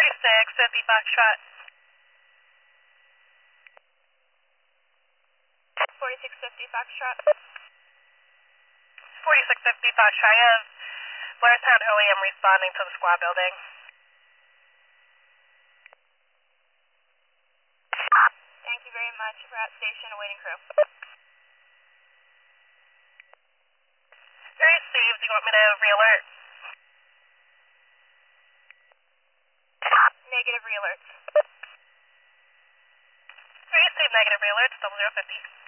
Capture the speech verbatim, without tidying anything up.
forty-six fifty Foxtrot. forty-six fifty Foxtrot. forty-six fifty Foxtrot. I have Blairstown O E M responding to the squad building. Thank you very much. We're at station awaiting crew. Received. Do you want me to re-alert? Negative re-alert. Received negative re-alert. Double zero fifty.